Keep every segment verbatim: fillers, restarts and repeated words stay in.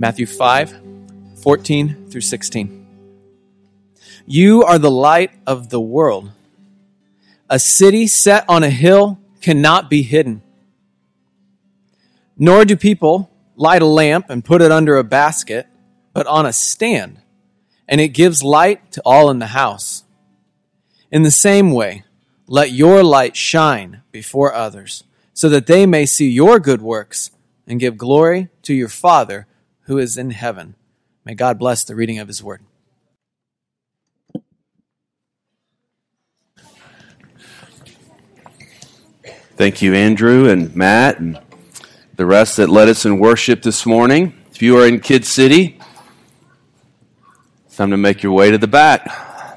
Matthew five, fourteen through sixteen. You are the light of the world. A city set on a hill cannot be hidden. Nor do people light a lamp and put it under a basket, but on a stand, and it gives light to all in the house. In the same way, let your light shine before others, so that they may see your good works and give glory to your Father who is in heaven. May God bless the reading of his word. Thank you, Andrew and Matt and the rest that led us in worship this morning. If you are in Kid City, it's time to make your way to the back.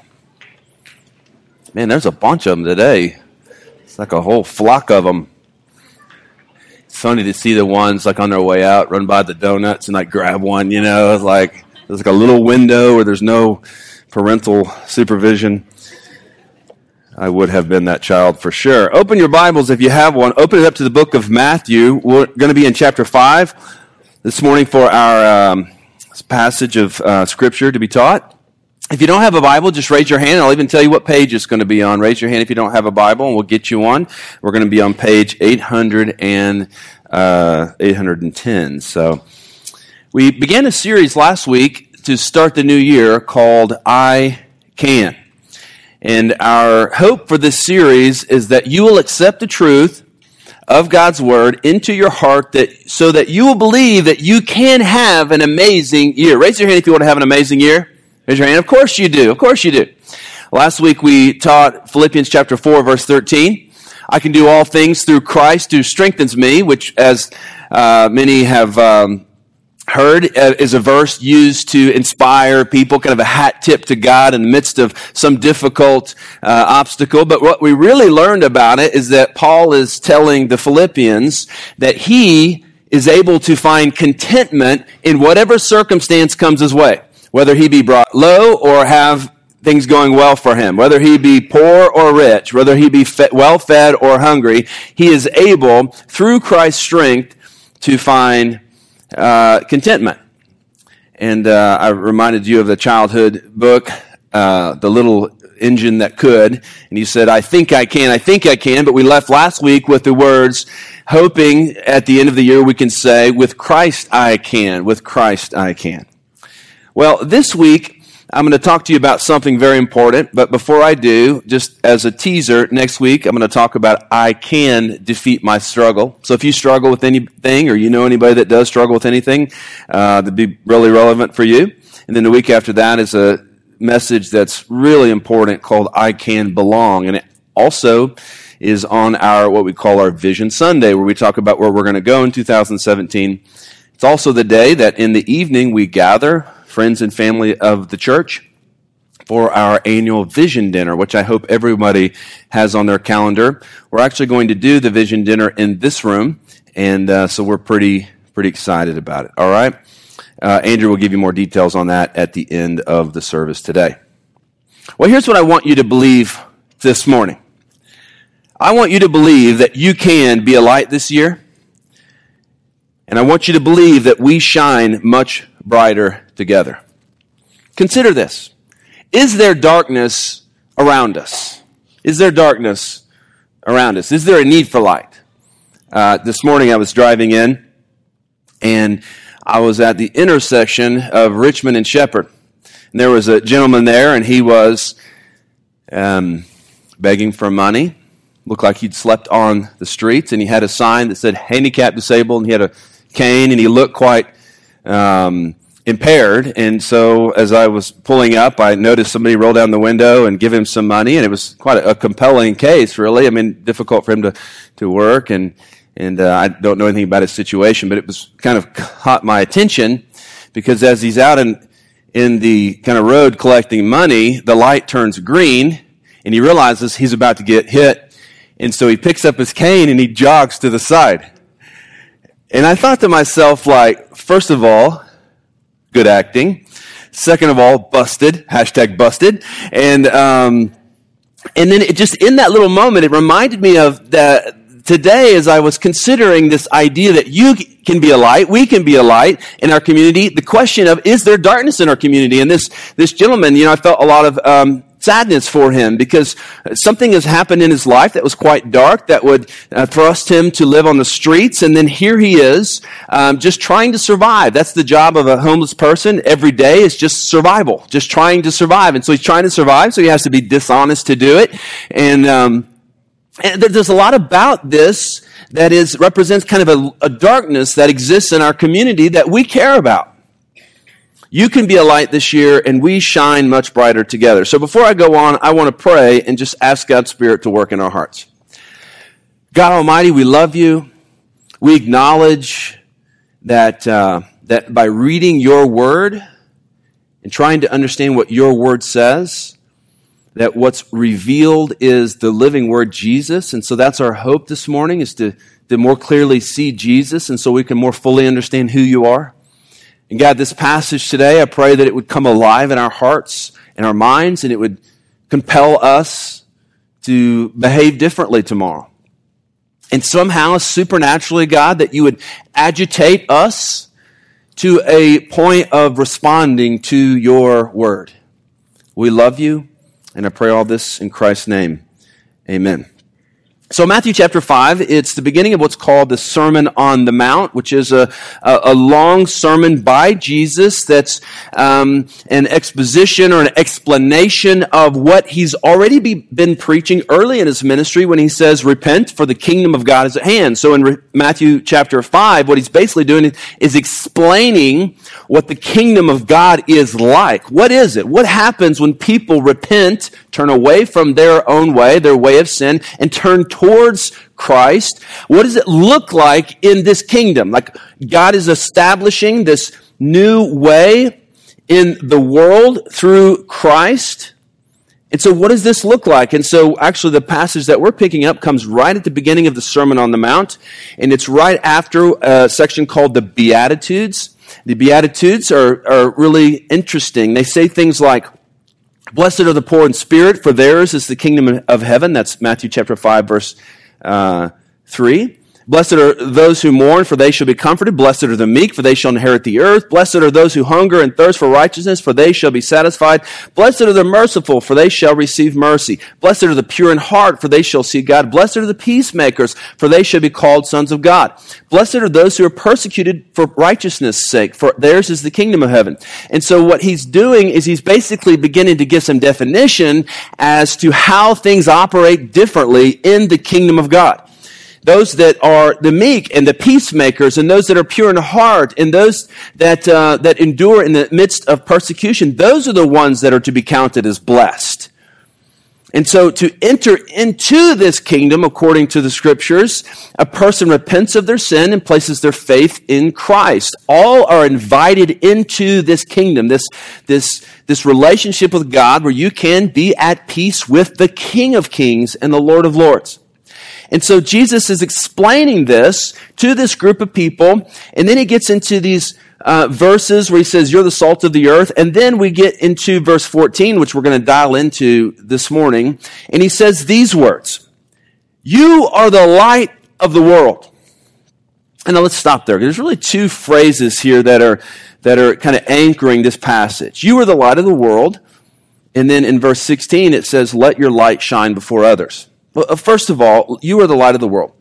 Man, there's a bunch of them today. It's like a whole flock of them. It's funny to see the ones like on their way out, run by the donuts and like grab one, you know. It's like there's like a little window where there's no parental supervision. I would have been that child for sure. Open your Bibles if you have one. Open it up to the book of Matthew. We're going to be in chapter five this morning for our um, passage of uh, Scripture to be taught. If you don't have a Bible, just raise your hand. I'll even tell you what page it's going to be on. Raise your hand if you don't have a Bible, and we'll get you one. We're going to be on page eight hundred and uh, eight hundred ten. So we began a series last week to start the new year called I Can. And our hope for this series is that you will accept the truth of God's Word into your heart that so that you will believe that you can have an amazing year. Raise your hand if you want to have an amazing year. Raise your hand. Of course you do. Of course you do. Last week we taught Philippians chapter four, verse thirteen. I can do all things through Christ who strengthens me, which as uh, many have um, heard is a verse used to inspire people, kind of a hat tip to God in the midst of some difficult uh, obstacle. But what we really learned about it is that Paul is telling the Philippians that he is able to find contentment in whatever circumstance comes his way, whether he be brought low or have things going well for him, whether he be poor or rich, whether he be fed, well-fed or hungry. He is able, through Christ's strength, to find Uh, contentment. And uh, I reminded you of the childhood book, uh, The Little Engine That Could. And you said, I think I can, I think I can. But we left last week with the words, hoping at the end of the year we can say, with Christ I can, with Christ I can. Well, this week I'm going to talk to you about something very important. But before I do, just as a teaser, next week I'm going to talk about I can defeat my struggle. So if you struggle with anything or you know anybody that does struggle with anything, uh, that'd be really relevant for you. And then the week after that is a message that's really important called I Can Belong. And it also is on our, what we call our Vision Sunday, where we talk about where we're going to go in two thousand seventeen. It's also the day that in the evening we gather, friends and family of the church, for our annual Vision Dinner, which I hope everybody has on their calendar. We're actually going to do the Vision Dinner in this room, and uh, so we're pretty pretty excited about it. All right? Uh, Andrew will give you more details on that at the end of the service today. Well, here's what I want you to believe this morning. I want you to believe that you can be a light this year, and I want you to believe that we shine much brighter together. Consider this. Is there darkness around us? Is there darkness around us? Is there a need for light? Uh, this morning I was driving in, and I was at the intersection of Richmond and Shepherd. And there was a gentleman there, and he was um, begging for money. Looked like he'd slept on the streets, and he had a sign that said handicap disabled, and he had a cane, and he looked quite um, impaired. And so as I was pulling up, I noticed somebody roll down the window and give him some money, and it was quite a, a compelling case, really. I mean, difficult for him to, to work, and and uh, I don't know anything about his situation, but it was kind of caught my attention, because as he's out in, in the kind of road collecting money, the light turns green, and he realizes he's about to get hit, and so he picks up his cane and he jogs to the side. And I thought to myself, like, first of all, good acting. Second of all, busted. Hashtag busted. And um, and then it just, in that little moment, it reminded me of the today, as I was considering this idea that you can be a light, we can be a light in our community, the question of, is there darkness in our community? And this, this gentleman, you know, I felt a lot of um, sadness for him because something has happened in his life that was quite dark, that would uh, thrust him to live on the streets. And then here he is, um, just trying to survive. That's the job of a homeless person. Every day is just survival, just trying to survive. And so he's trying to survive, so he has to be dishonest to do it. And, um, and there's a lot about this that is represents kind of a, a darkness that exists in our community that we care about. You can be a light this year, and we shine much brighter together. So before I go on, I want to pray and just ask God's Spirit to work in our hearts. God Almighty, we love you. We acknowledge that uh, that by reading your word and trying to understand what your word says, that what's revealed is the living word, Jesus. And so that's our hope this morning, is to, to more clearly see Jesus, and so we can more fully understand who you are. And God, this passage today, I pray that it would come alive in our hearts and our minds, and it would compel us to behave differently tomorrow. And somehow, supernaturally, God, that you would agitate us to a point of responding to your word. We love you, and I pray all this in Christ's name. Amen. So Matthew chapter five, it's the beginning of what's called the Sermon on the Mount, which is a, a, a long sermon by Jesus that's um, an exposition or an explanation of what he's already be, been preaching early in his ministry when he says, repent, for the kingdom of God is at hand. So in Re- Matthew chapter five, what he's basically doing is, is explaining what the kingdom of God is like. What is it? What happens when people repent, turn away from their own way, their way of sin, and turn towards Christ? What does it look like in this kingdom? Like, God is establishing this new way in the world through Christ. And so what does this look like? And so actually the passage that we're picking up comes right at the beginning of the Sermon on the Mount, and it's right after a section called the Beatitudes. The Beatitudes are, are really interesting. They say things like, blessed are the poor in spirit, for theirs is the kingdom of heaven. That's Matthew chapter five, verse uh, three. Blessed are those who mourn, for they shall be comforted. Blessed are the meek, for they shall inherit the earth. Blessed are those who hunger and thirst for righteousness, for they shall be satisfied. Blessed are the merciful, for they shall receive mercy. Blessed are the pure in heart, for they shall see God. Blessed are the peacemakers, for they shall be called sons of God. Blessed are those who are persecuted for righteousness' sake, for theirs is the kingdom of heaven. And so what he's doing is he's basically beginning to give some definition as to how things operate differently in the kingdom of God. Those that are the meek and the peacemakers, and those that are pure in heart, and those that uh, that endure in the midst of persecution, those are the ones that are to be counted as blessed. And so to enter into this kingdom, according to the Scriptures, a person repents of their sin and places their faith in Christ. All are invited into this kingdom, this, this, this relationship with God where you can be at peace with the King of Kings and the Lord of Lords. And so Jesus is explaining this to this group of people, and then he gets into these uh, verses where he says, you're the salt of the earth, and then we get into verse fourteen, which we're going to dial into this morning, and he says these words, you are the light of the world. And now let's stop there. There's really two phrases here that are, that are kind of anchoring this passage. You are the light of the world, and then in verse sixteen it says, let your light shine before others. Well, first of all, you are the light of the world.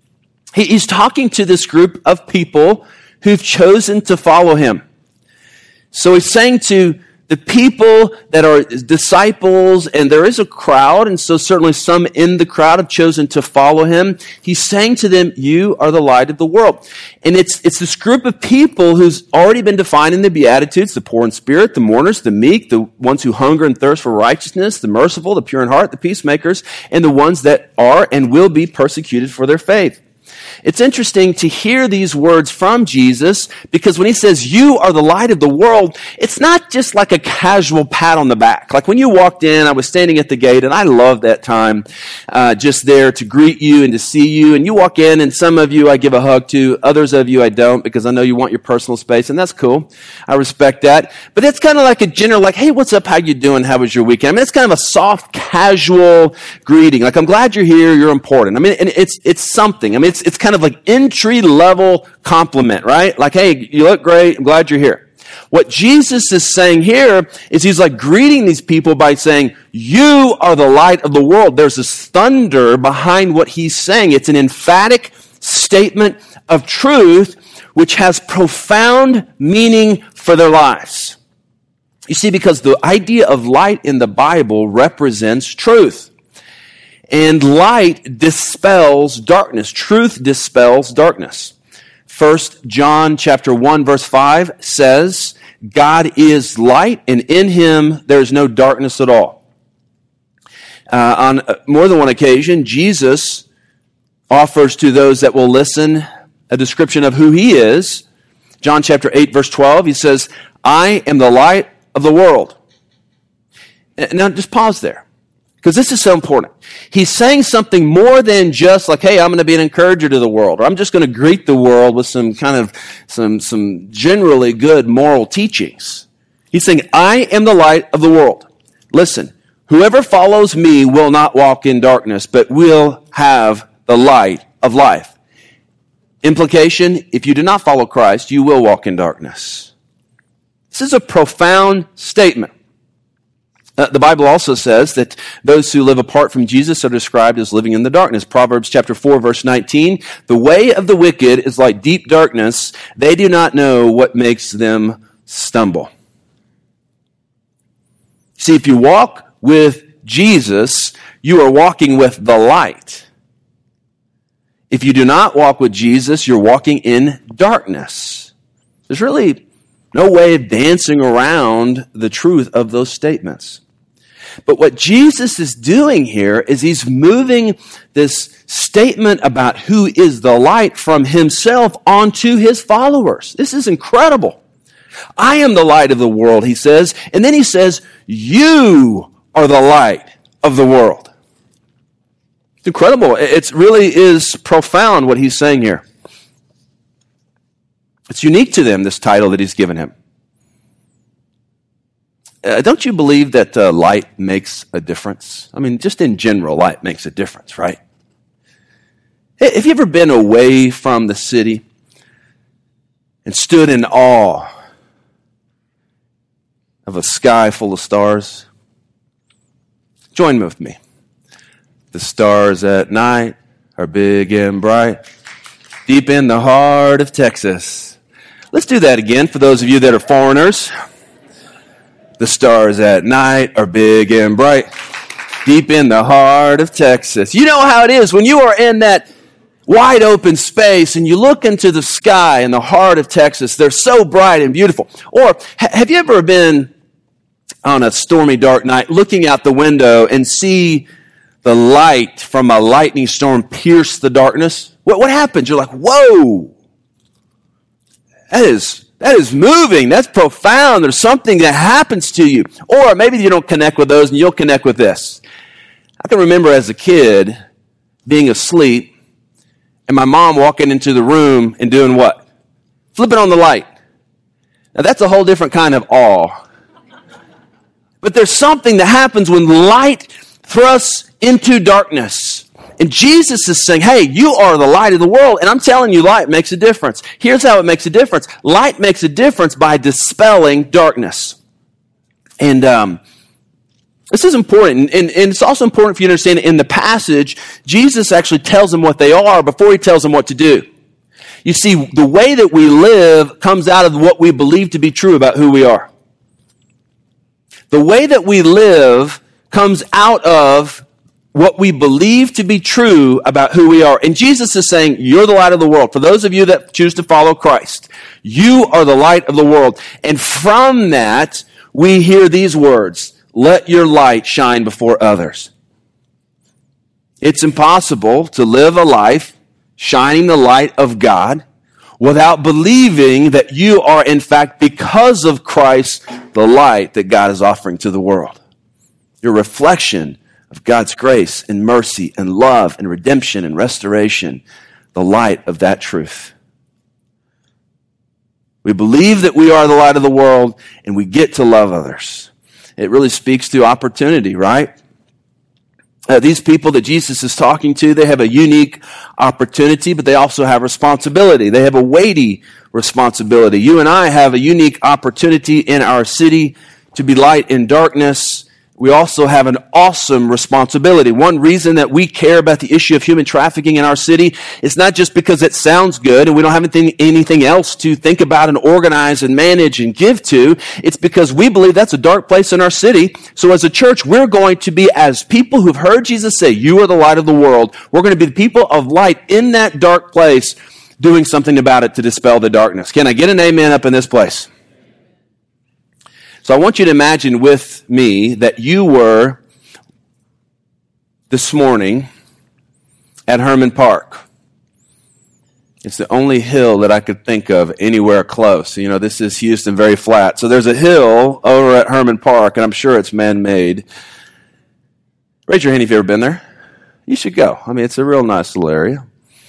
He's talking to this group of people who've chosen to follow him. So he's saying to the people that are disciples, and there is a crowd, and so certainly some in the crowd have chosen to follow him. He's saying to them, you are the light of the world. And it's it's this group of people who's already been defined in the Beatitudes, the poor in spirit, the mourners, the meek, the ones who hunger and thirst for righteousness, the merciful, the pure in heart, the peacemakers, and the ones that are and will be persecuted for their faith. It's interesting to hear these words from Jesus because when he says, you are the light of the world, it's not just like a casual pat on the back. Like when you walked in, I was standing at the gate and I loved that time uh, just there to greet you and to see you. And you walk in and some of you I give a hug to, others of you I don't because I know you want your personal space and that's cool. I respect that. But it's kind of like a general like, hey, what's up? How you doing? How was your weekend? I mean, it's kind of a soft, casual greeting. Like, I'm glad you're here. You're important. I mean, and it's it's something. I mean, it's it's kind of like entry-level compliment, right? Like, hey, you look great. I'm glad you're here. What Jesus is saying here is he's like greeting these people by saying, you are the light of the world. There's this thunder behind what he's saying. It's an emphatic statement of truth which has profound meaning for their lives. You see, because the idea of light in the Bible represents truth. And light dispels darkness. Truth dispels darkness. First John chapter one verse five says, God is light, and in him there is no darkness at all. Uh, on more than one occasion, Jesus offers to those that will listen a description of who he is. John chapter eight verse twelve, he says, I am the light of the world. Now just pause there, because this is so important. He's saying something more than just like, hey, I'm going to be an encourager to the world, or I'm just going to greet the world with some kind of, some, some generally good moral teachings. He's saying, I am the light of the world. Listen, whoever follows me will not walk in darkness, but will have the light of life. Implication, if you do not follow Christ, you will walk in darkness. This is a profound statement. Uh, the Bible also says that those who live apart from Jesus are described as living in the darkness. Proverbs chapter four, verse nineteen, the way of the wicked is like deep darkness. They do not know what makes them stumble. See, if you walk with Jesus, you are walking with the light. If you do not walk with Jesus, you're walking in darkness. There's really no way of dancing around the truth of those statements. But what Jesus is doing here is he's moving this statement about who is the light from himself onto his followers. This is incredible. I am the light of the world, he says. And then he says, you are the light of the world. It's incredible. It really is profound what he's saying here. It's unique to them, this title that he's given him. Uh, don't you believe that uh, light makes a difference? I mean, just in general, light makes a difference, right? Have you ever been away from the city and stood in awe of a sky full of stars? Join with me. The stars at night are big and bright, deep in the heart of Texas. Let's do that again for those of you that are foreigners. The stars at night are big and bright, deep in the heart of Texas. You know how it is when you are in that wide open space and you look into the sky in the heart of Texas. They're so bright and beautiful. Or have you ever been on a stormy, dark night looking out the window and see the light from a lightning storm pierce the darkness? What, what happens? You're like, whoa, that is, that is moving. That's profound. There's something that happens to you. Or maybe you don't connect with those and you'll connect with this. I can remember as a kid being asleep and my mom walking into the room and doing what? Flipping on the light. Now that's a whole different kind of awe. But there's something that happens when light thrusts into darkness. And Jesus is saying, hey, you are the light of the world. And I'm telling you, light makes a difference. Here's how it makes a difference. Light makes a difference by dispelling darkness. And um, this is important. And, and it's also important for you to understand in the passage, Jesus actually tells them what they are before he tells them what to do. You see, the way that we live comes out of what we believe to be true about who we are. The way that we live comes out of what we believe to be true about who we are. And Jesus is saying, you're the light of the world. For those of you that choose to follow Christ, you are the light of the world. And from that, we hear these words, let your light shine before others. It's impossible to live a life shining the light of God without believing that you are, in fact, because of Christ, the light that God is offering to the world. Your reflection of God's grace and mercy and love and redemption and restoration, the light of that truth. We believe that we are the light of the world, and we get to love others. It really speaks to opportunity, right? Uh, these people that Jesus is talking to, they have a unique opportunity, but they also have responsibility. They have a weighty responsibility. You and I have a unique opportunity in our city to be light in darkness. We also have an awesome responsibility. One reason that we care about the issue of human trafficking in our city is not just because it sounds good and we don't have anything, anything else to think about and organize and manage and give to. It's because we believe that's a dark place in our city. So as a church, we're going to be, as people who've heard Jesus say, you are the light of the world, we're going to be the people of light in that dark place, doing something about it to dispel the darkness. Can I get an amen up in this place? So I want you to imagine with me that you were this morning at Herman Park. It's the only hill that I could think of anywhere close. You know, this is Houston, very flat. So there's a hill over at Herman Park, and I'm sure it's man-made. Raise your hand if you've ever been there. You should go. I mean, it's a real nice little area.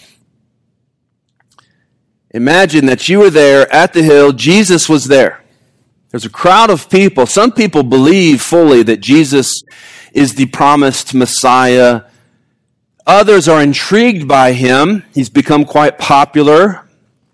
Imagine that you were there at the hill. Jesus was there. There's a crowd of people. Some people believe fully that Jesus is the promised Messiah. Others are intrigued by him. He's become quite popular.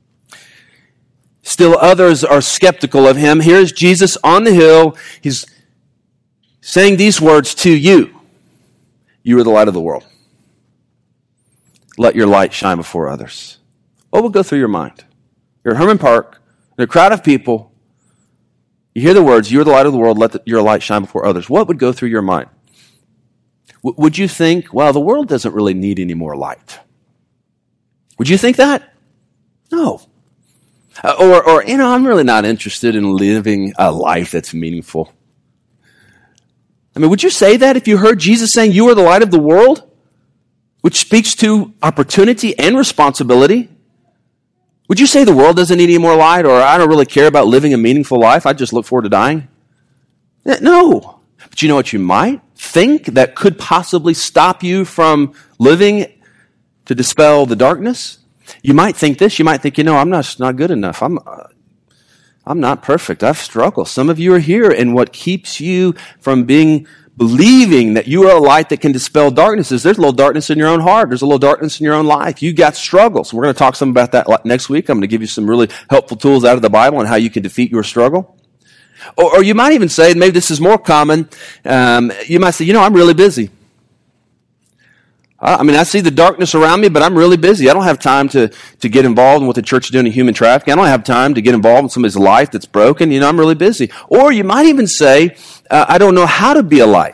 Still others are skeptical of him. Here's Jesus on the hill. He's saying these words to you. You are the light of the world. Let your light shine before others. What will go through your mind? You're at Herman Park, in a crowd of people. You hear the words, you are the light of the world, let the, your light shine before others. What would go through your mind? W- would you think, well, the world doesn't really need any more light? Would you think that? No. Uh, or, or, you know, I'm really not interested in living a life that's meaningful. I mean, would you say that if you heard Jesus saying, you are the light of the world? Which speaks to opportunity and responsibility. Would you say the world doesn't need any more light, or I don't really care about living a meaningful life, I just look forward to dying? No. But you know what you might think that could possibly stop you from living to dispel the darkness? You might think this. You might think, you know, I'm not, not good enough. I'm, uh, I'm not perfect. I've struggled. Some of you are here, and what keeps you from being believing that you are a light that can dispel darknesses, there's a little darkness in your own heart. There's a little darkness in your own life. You got struggles. We're going to talk some about that next week. I'm going to give you some really helpful tools out of the Bible on how you can defeat your struggle. Or, or you might even say, maybe this is more common, um, you might say, you know, I'm really busy. I mean, I see the darkness around me, but I'm really busy. I don't have time to, to get involved in what the church is doing in human trafficking. I don't have time to get involved in somebody's life that's broken. You know, I'm really busy. Or you might even say, uh, I don't know how to be a light.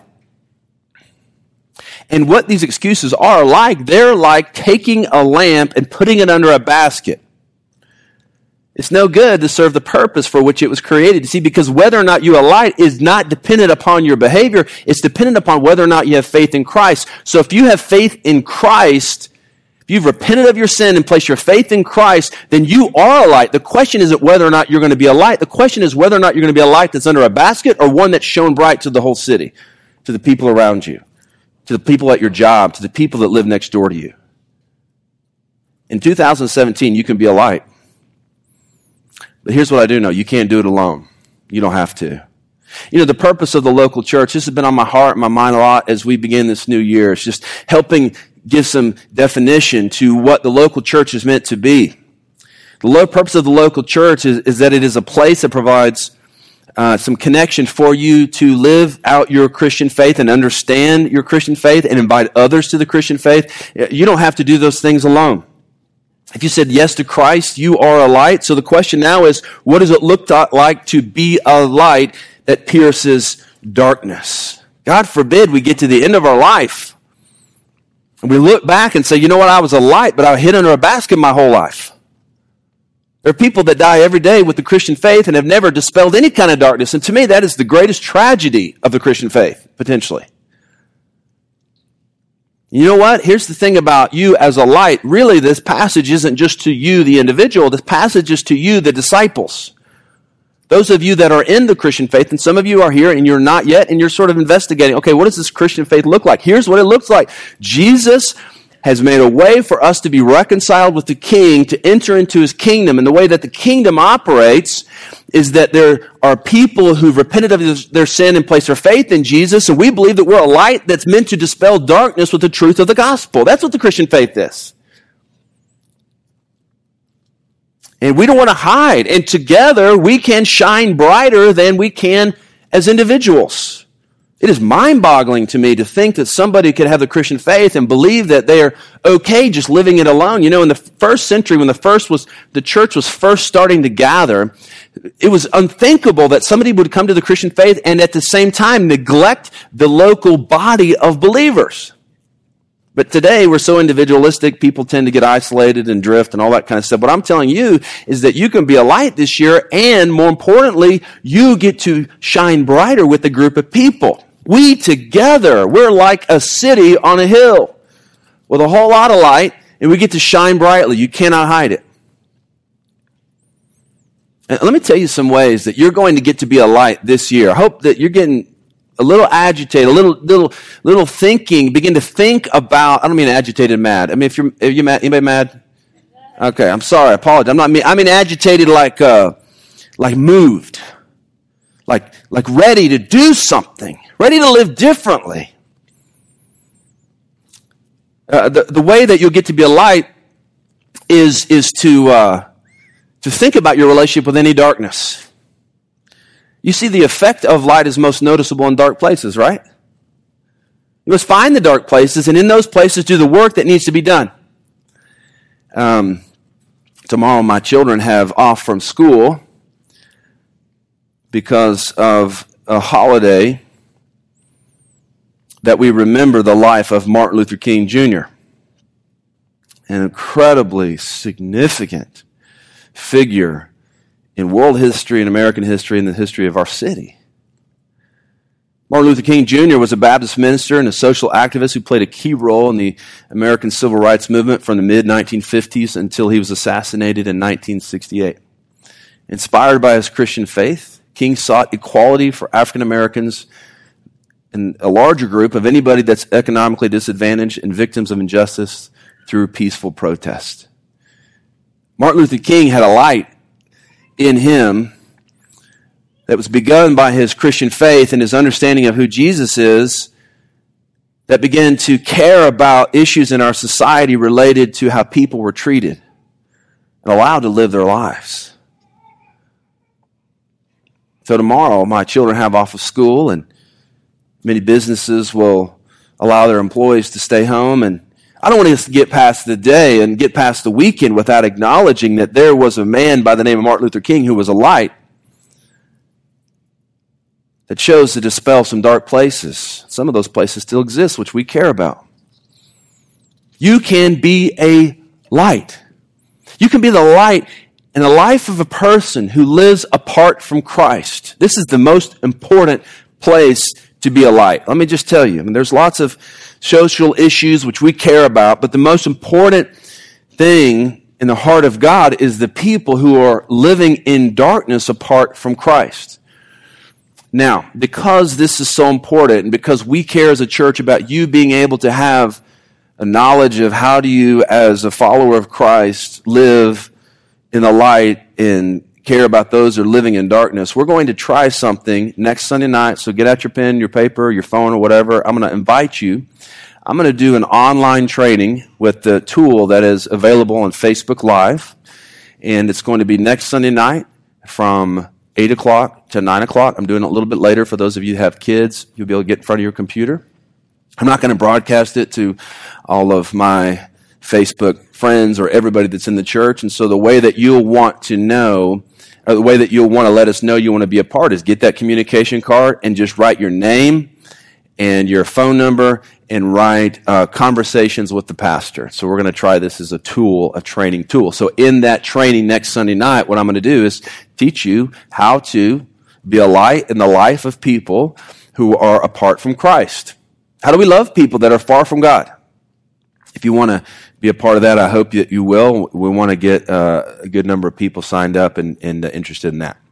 And what these excuses are like, they're like taking a lamp and putting it under a basket. It's no good to serve the purpose for which it was created. You see, because whether or not you are light is not dependent upon your behavior. It's dependent upon whether or not you have faith in Christ. So if you have faith in Christ, if you've repented of your sin and placed your faith in Christ, then you are a light. The question isn't whether or not you're going to be a light. The question is whether or not you're going to be a light that's under a basket or one that's shone bright to the whole city, to the people around you, to the people at your job, to the people that live next door to you. In two thousand seventeen, you can be a light. But here's what I do know. You can't do it alone. You don't have to. You know, the purpose of the local church, this has been on my heart and my mind a lot as we begin this new year. It's just helping give some definition to what the local church is meant to be. The low purpose of the local church is, is that it is a place that provides uh, some connection for you to live out your Christian faith and understand your Christian faith and invite others to the Christian faith. You don't have to do those things alone. If you said yes to Christ, you are a light. So the question now is, what does it look to, like to be a light that pierces darkness? God forbid we get to the end of our life and we look back and say, you know what, I was a light, but I hid under a basket my whole life. There are people that die every day with the Christian faith and have never dispelled any kind of darkness. And to me, that is the greatest tragedy of the Christian faith, potentially. You know what? Here's the thing about you as a light. Really, this passage isn't just to you, the individual. This passage is to you, the disciples. Those of you that are in the Christian faith, and some of you are here and you're not yet, and you're sort of investigating, okay, what does this Christian faith look like? Here's what it looks like. Jesus has made a way for us to be reconciled with the King, to enter into his kingdom. And the way that the kingdom operates is that there are people who've repented of their sin and placed their faith in Jesus, and we believe that we're a light that's meant to dispel darkness with the truth of the gospel. That's what the Christian faith is. And we don't want to hide. And together we can shine brighter than we can as individuals. It is mind-boggling to me to think that somebody could have the Christian faith and believe that they're okay just living it alone. You know, in the first century, when the first was the church was first starting to gather, it was unthinkable that somebody would come to the Christian faith and at the same time neglect the local body of believers. But today, we're so individualistic, people tend to get isolated and drift and all that kind of stuff. What I'm telling you is that you can be a light this year, and more importantly, you get to shine brighter with a group of people. We together, we're like a city on a hill with a whole lot of light, and we get to shine brightly. You cannot hide it. And let me tell you some ways that you're going to get to be a light this year. I hope that you're getting a little agitated, a little, little, little thinking. Begin to think about. I don't mean agitated, mad. I mean, if you're, are you mad? Anybody mad? Okay, I'm sorry. I apologize. I'm not. Mean, I mean agitated, like, uh, like moved, like, like ready to do something, ready to live differently. Uh, the the way that you'll get to be a light is is to uh, to think about your relationship with any darkness. You see, the effect of light is most noticeable in dark places, right? You must find the dark places, and in those places do the work that needs to be done. Um, tomorrow, my children have off from school because of a holiday that we remember the life of Martin Luther King Junior, an incredibly significant figure in world history and American history and the history of our city. Martin Luther King Junior was a Baptist minister and a social activist who played a key role in the American civil rights movement from the mid nineteen fifties until he was assassinated in nineteen sixty-eight. Inspired by his Christian faith, King sought equality for African Americans and a larger group of anybody that's economically disadvantaged and victims of injustice through peaceful protest. Martin Luther King had a light in him that was begun by his Christian faith and his understanding of who Jesus is, that began to care about issues in our society related to how people were treated and allowed to live their lives. So tomorrow, my children have off of school, and many businesses will allow their employees to stay home. And I don't want us to get past the day and get past the weekend without acknowledging that there was a man by the name of Martin Luther King who was a light that chose to dispel some dark places. Some of those places still exist, which we care about. You can be a light. You can be the light in the life of a person who lives apart from Christ. This is the most important place to be a light. Let me just tell you, I mean, there's lots of social issues which we care about, but the most important thing in the heart of God is the people who are living in darkness apart from Christ. Now, because this is so important, and because we care as a church about you being able to have a knowledge of how do you, as a follower of Christ, live in the light and care about those who are living in darkness, we're going to try something next Sunday night. So get out your pen, your paper, your phone, or whatever. I'm going to invite you. I'm going to do an online training with the tool that is available on Facebook Live. And it's going to be next Sunday night from eight o'clock to nine o'clock. I'm doing it a little bit later for those of you who have kids. You'll be able to get in front of your computer. I'm not going to broadcast it to all of my Facebook friends or everybody that's in the church. And so the way that you'll want to know, or the way that you'll want to let us know you want to be a part, is get that communication card and just write your name and your phone number and write uh, conversations with the pastor. So we're going to try this as a tool, a training tool. So in that training next Sunday night, what I'm going to do is teach you how to be a light in the life of people who are apart from Christ. How do we love people that are far from God? If you want to be a part of that, I hope that you will. We want to get uh, a good number of people signed up and, and uh, interested in that.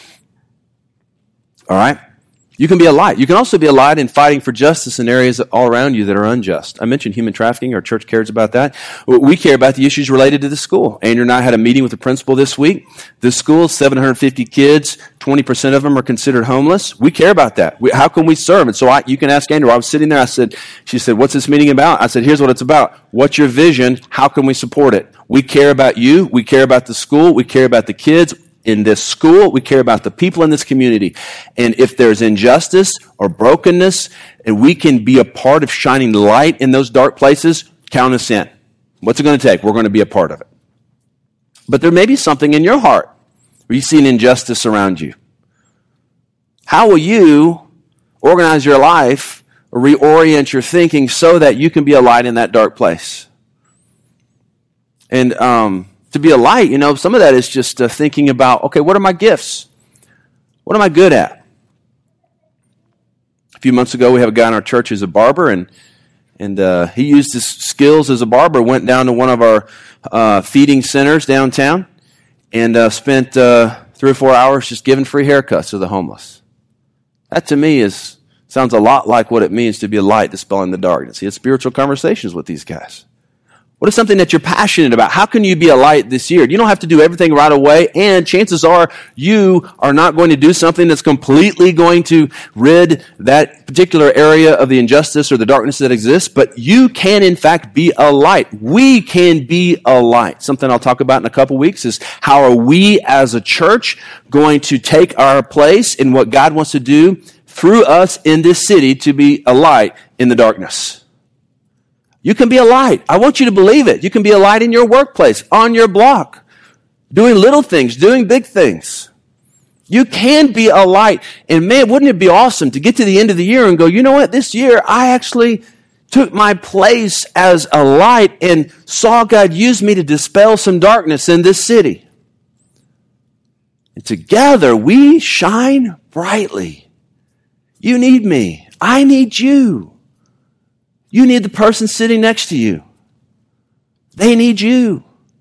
All right? You can be a light. You can also be a light in fighting for justice in areas all around you that are unjust. I mentioned human trafficking. Our church cares about that. We care about the issues related to the school. Andrew and I had a meeting with the principal this week. This school, seven hundred fifty kids, twenty percent of them are considered homeless. We care about that. We, how can we serve? And so I, you can ask Andrew. I was sitting there. I said, she said, what's this meeting about? I said, here's what it's about. What's your vision? How can we support it? We care about you. We care about the school. We care about the kids in this school. We care about the people in this community. And if there's injustice or brokenness, and we can be a part of shining light in those dark places, count us in. What's it going to take? We're going to be a part of it. But there may be something in your heart where you see an injustice around you. How will you organize your life or reorient your thinking so that you can be a light in that dark place? And, um, To be a light, you know, some of that is just uh, thinking about, okay, what are my gifts? What am I good at? A few months ago, we have a guy in our church who's a barber, and and uh, he used his skills as a barber, went down to one of our uh, feeding centers downtown, and uh, spent uh, three or four hours just giving free haircuts to the homeless. That, to me, is sounds a lot like what it means to be a light dispelling the darkness. He had spiritual conversations with these guys. What is something that you're passionate about? How can you be a light this year? You don't have to do everything right away, and chances are you are not going to do something that's completely going to rid that particular area of the injustice or the darkness that exists, but you can, in fact, be a light. We can be a light. Something I'll talk about in a couple weeks is how are we as a church going to take our place in what God wants to do through us in this city to be a light in the darkness. You can be a light. I want you to believe it. You can be a light in your workplace, on your block, doing little things, doing big things. You can be a light. And man, wouldn't it be awesome to get to the end of the year and go, you know what, this year I actually took my place as a light and saw God use me to dispel some darkness in this city. And together we shine brightly. You need me. I need you. You need the person sitting next to you. They need you.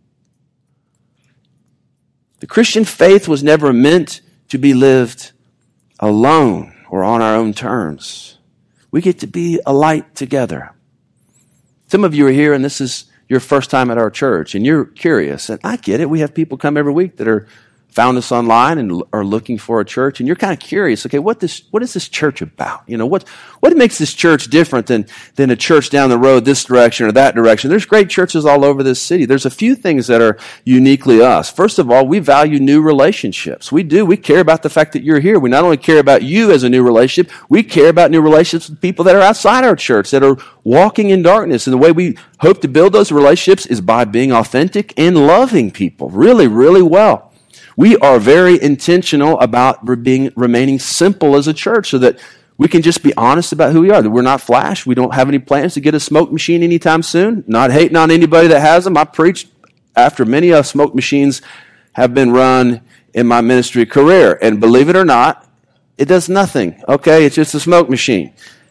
The Christian faith was never meant to be lived alone or on our own terms. We get to be a light together. Some of you are here and this is your first time at our church and you're curious. And I get it. We have people come every week that are found us online and are looking for a church, and you're kind of curious, okay, what this what is this church about? You know, what what makes this church different than, than a church down the road this direction or that direction? There's great churches all over this city. There's a few things that are uniquely us. First of all, we value new relationships. We do. We care about the fact that you're here. We not only care about you as a new relationship, we care about new relationships with people that are outside our church, that are walking in darkness. And the way we hope to build those relationships is by being authentic and loving people really, really well. We are very intentional about being remaining simple as a church so that we can just be honest about who we are, that we're not flash. We don't have any plans to get a smoke machine anytime soon. Not hating on anybody that has them. I preached after many of smoke machines have been run in my ministry career. And believe it or not, it does nothing. Okay, it's just a smoke machine.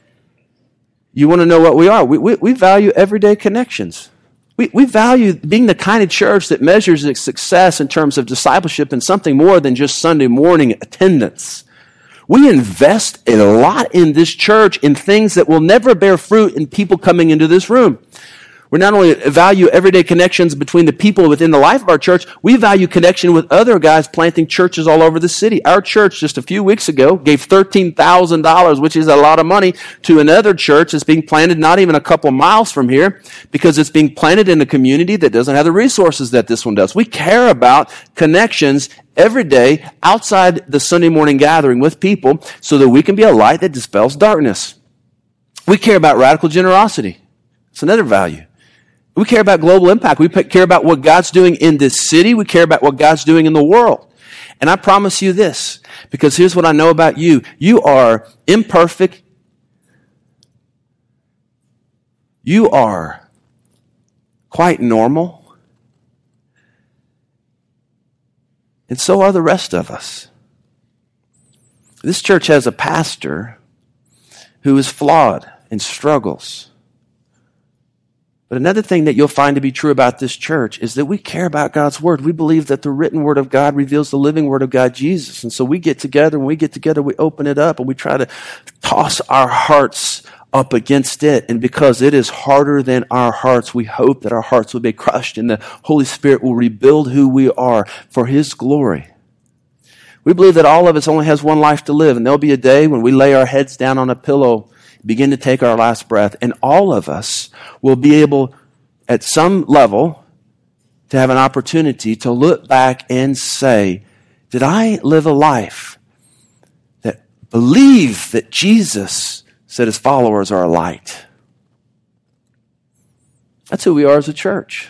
You want to know what we are? We, we, we value everyday connections. We, we value being the kind of church that measures its success in terms of discipleship in something more than just Sunday morning attendance. We invest a lot in this church in things that will never bear fruit in people coming into this room. We not only value everyday connections between the people within the life of our church, we value connection with other guys planting churches all over the city. Our church just a few weeks ago gave thirteen thousand dollars, which is a lot of money, to another church that's being planted not even a couple miles from here because it's being planted in a community that doesn't have the resources that this one does. We care about connections every day outside the Sunday morning gathering with people so that we can be a light that dispels darkness. We care about radical generosity. It's another value. We care about global impact. We care about what God's doing in this city. We care about what God's doing in the world. And I promise you this, because here's what I know about you. You are imperfect. You are quite normal. And so are the rest of us. This church has a pastor who is flawed and struggles. But another thing that you'll find to be true about this church is that we care about God's word. We believe that the written word of God reveals the living word of God, Jesus. And so we get together, when we get together, we open it up and we try to toss our hearts up against it. And because it is harder than our hearts, we hope that our hearts will be crushed and the Holy Spirit will rebuild who we are for His glory. We believe that all of us only has one life to live, and there'll be a day when we lay our heads down on a pillow, begin to take our last breath, and all of us will be able, at some level, to have an opportunity to look back and say, did I live a life that believed that Jesus said His followers are a light? That's who we are as a church.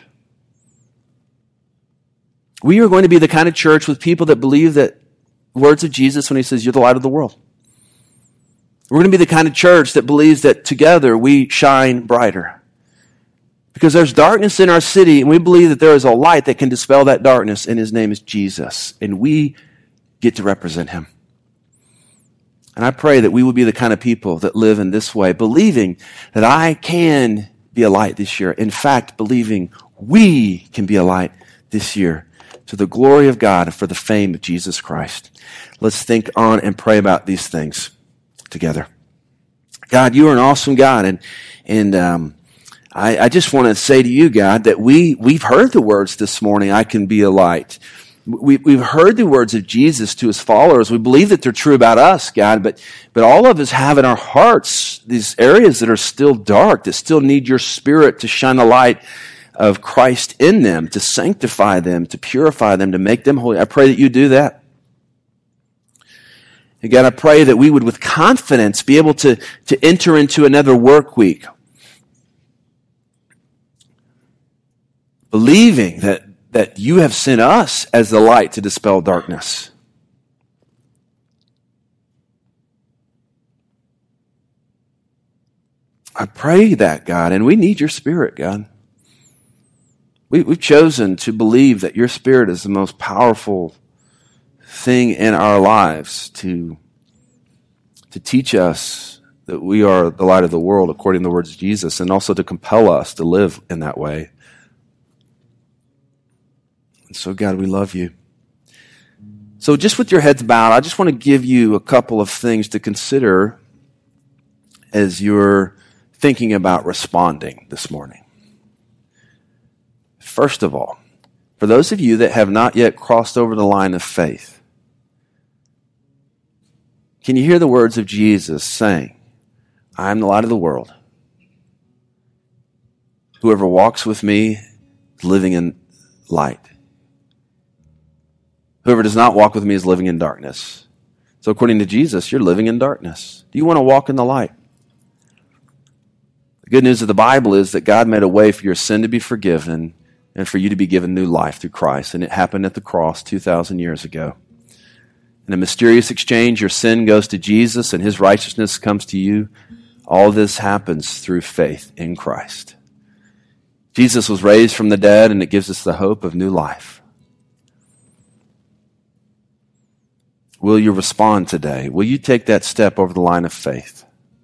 We are going to be the kind of church with people that believe that words of Jesus when He says, you're the light of the world. We're going to be the kind of church that believes that together we shine brighter. Because there's darkness in our city, and we believe that there is a light that can dispel that darkness, and His name is Jesus. And we get to represent Him. And I pray that we will be the kind of people that live in this way, believing that I can be a light this year. In fact, believing we can be a light this year to the glory of God and for the fame of Jesus Christ. Let's think on and pray about these things together. God, you are an awesome God, and and um, I, I just want to say to you, God, that we we've heard the words this morning. I can be a light. We, we've heard the words of Jesus to His followers. We believe that they're true about us, God, but but all of us have in our hearts these areas that are still dark, that still need your Spirit to shine the light of Christ in them, to sanctify them, to purify them, to make them holy. I pray that you do that. And God, I pray that we would with confidence be able to, to enter into another work week, believing that, that you have sent us as the light to dispel darkness. I pray that, God, and we need your Spirit, God. We, we've chosen to believe that your Spirit is the most powerful thing in our lives to, to teach us that we are the light of the world according to the words of Jesus, and also to compel us to live in that way. And so, God, we love you. So just with your heads bowed, I just want to give you a couple of things to consider as you're thinking about responding this morning. First of all, for those of you that have not yet crossed over the line of faith, can you hear the words of Jesus saying, I am the light of the world. Whoever walks with me is living in light. Whoever does not walk with me is living in darkness. So according to Jesus, you're living in darkness. Do you want to walk in the light? The good news of the Bible is that God made a way for your sin to be forgiven and for you to be given new life through Christ. And it happened at the cross two thousand years ago. In a mysterious exchange, your sin goes to Jesus and His righteousness comes to you. All this happens through faith in Christ. Jesus was raised from the dead, and it gives us the hope of new life. Will you respond today? Will you take that step over the line of faith?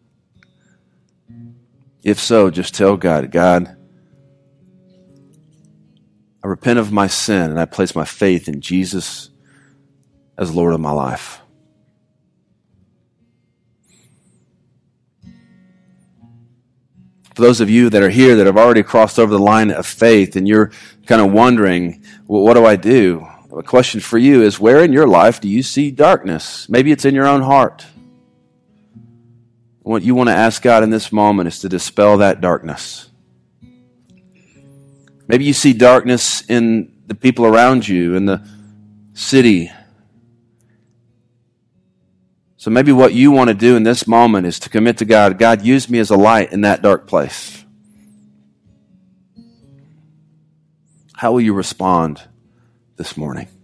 If so, just tell God, God, I repent of my sin and I place my faith in Jesus as Lord of my life. For those of you that are here that have already crossed over the line of faith and you're kind of wondering, well, what do I do? A question for you is, where in your life do you see darkness? Maybe it's in your own heart. What you want to ask God in this moment is to dispel that darkness. Maybe you see darkness in the people around you, in the city. So maybe what you want to do in this moment is to commit to God, God, use me as a light in that dark place. How will you respond this morning?